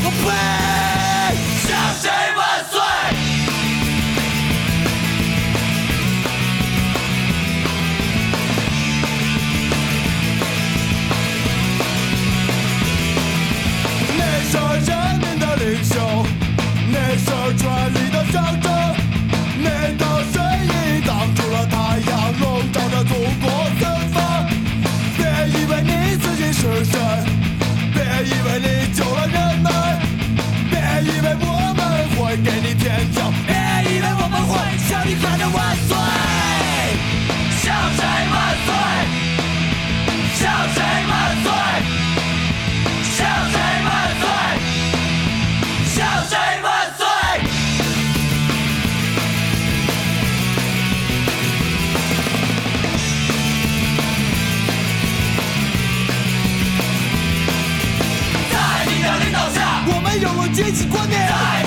个屁！向谁万岁！你是人民的领袖，你是权力的象征，你的身影挡住了太阳，笼罩着祖国四方。别以为你自己是神，别以为你救了人们，别以为我们会给你天条，别以为我们会向你喊着万岁！向谁万岁？向谁万岁？向谁万岁？向谁万岁？在你的领导下，我们有了阶级观念。